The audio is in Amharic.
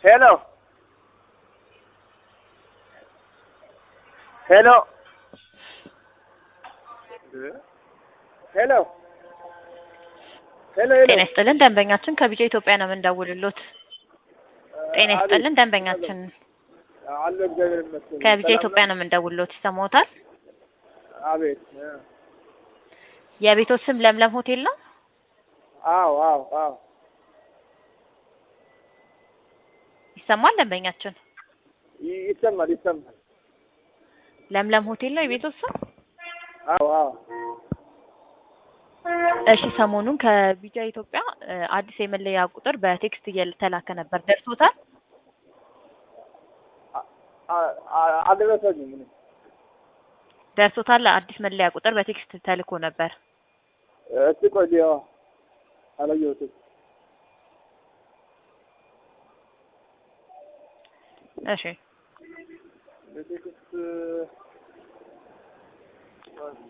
Hello. Hello. Hello. ሄሎ ጤና ይስጥልን ደንበኛችን ከቢጃ ኢትዮጵያ ነው የምንደውልሎት። ጤና ይስጥልን ደንበኛችን አለ እግዚአብሔር ይመስገን። ከቢጃ ኢትዮጵያ ነው የምንደውልሎት። ይሰማዎታል? አቤት። የቤቶት ስም ለምለም ሆቴል ነው? አዎ። ይሰማል ደንበኛችን? ይሰማል። ለምለም ሆቴል ነው የቤቶት ስም? አዎ። እሺ ሰሞኑን ከቢጃ ኢትዮጵያ አዲስ የመለያ ቁጥር በቴክስት እየተላከ ነበር። ደርሶታል? አልደረሰኝም። ደርሶታል? አዲስ መለያ ቁጥር በቴክስት ተልኮ ነበር። እስቲ ቆይ አላየሁትም። እሺ በቴክስት